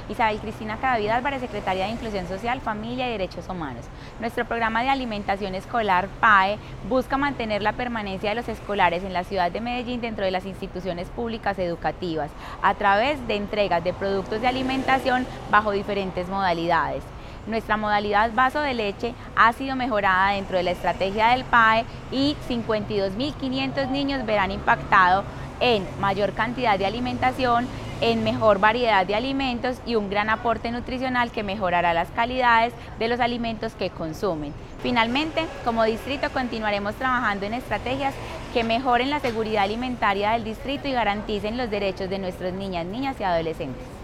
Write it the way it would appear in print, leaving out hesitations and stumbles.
Isabel Cristina Cadavid Álvarez, secretaria de Inclusión Social, Familia y Derechos Humanos. Nuestro programa de alimentación escolar PAE busca mantener la permanencia de los escolares en la ciudad de Medellín dentro de las instituciones públicas educativas a través de entregas de productos de alimentación bajo diferentes modalidades. Nuestra modalidad vaso de leche ha sido mejorada dentro de la estrategia del PAE y 52.500 niños verán impactado en mayor cantidad de alimentación, en mejor variedad de alimentos y un gran aporte nutricional que mejorará las calidades de los alimentos que consumen. Finalmente, como distrito continuaremos trabajando en estrategias que mejoren la seguridad alimentaria del distrito y garanticen los derechos de nuestras niñas y adolescentes.